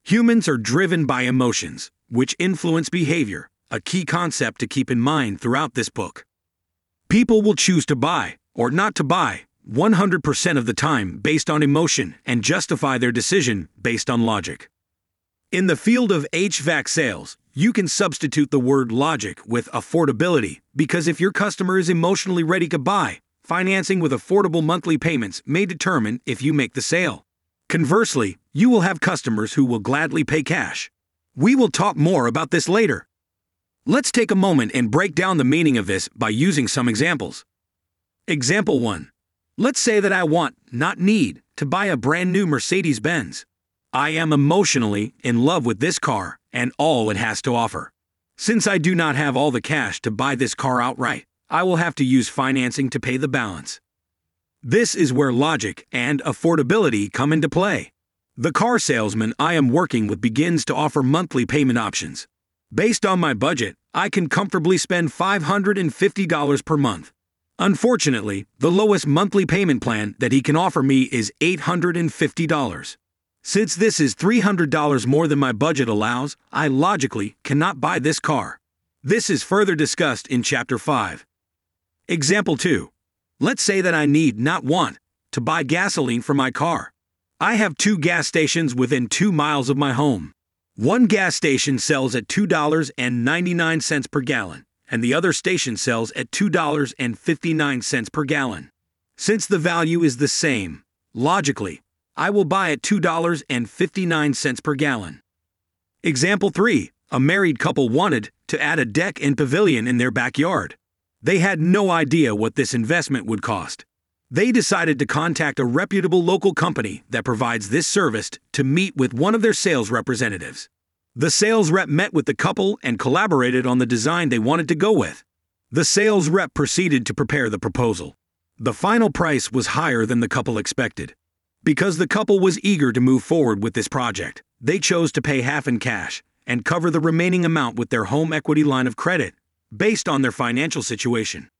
Humans are driven by emotions, which influence behavior, a key concept to keep in mind throughout this book. People will choose to buy, or not to buy, 100% of the time based on emotion and justify their decision based on logic. In the field of HVAC sales, you can substitute the word logic with affordability because if your customer is emotionally ready to buy, financing with affordable monthly payments may determine if you make the sale. Conversely, you will have customers who will gladly pay cash. We will talk more about this later. Let's take a moment and break down the meaning of this by using some examples. Example 1. Let's say that I want, not need, to buy a brand new Mercedes-Benz. I am emotionally in love with this car and all it has to offer. Since I do not have all the cash to buy this car outright, I will have to use financing to pay the balance. This is where logic and affordability come into play. The car salesman I am working with begins to offer monthly payment options. Based on my budget, I can comfortably spend $550 per month. Unfortunately, the lowest monthly payment plan that he can offer me is $850. Since this is $300 more than my budget allows, I logically cannot buy this car. This is further discussed in Chapter 5. Example 2. Let's say that I need, not want, to buy gasoline for my car. I have 2 gas stations within 2 miles of my home. One gas station sells at $2.99 per gallon, and the other station sells at $2.59 per gallon. Since the value is the same, logically, I will buy at $2.59 per gallon. Example 3. A married couple wanted to add a deck and pavilion in their backyard. They had no idea what this investment would cost. They decided to contact a reputable local company that provides this service to meet with one of their sales representatives. The sales rep met with the couple and collaborated on the design they wanted to go with. The sales rep proceeded to prepare the proposal. The final price was higher than the couple expected. Because the couple was eager to move forward with this project, they chose to pay half in cash and cover the remaining amount with their home equity line of credit, based on their financial situation.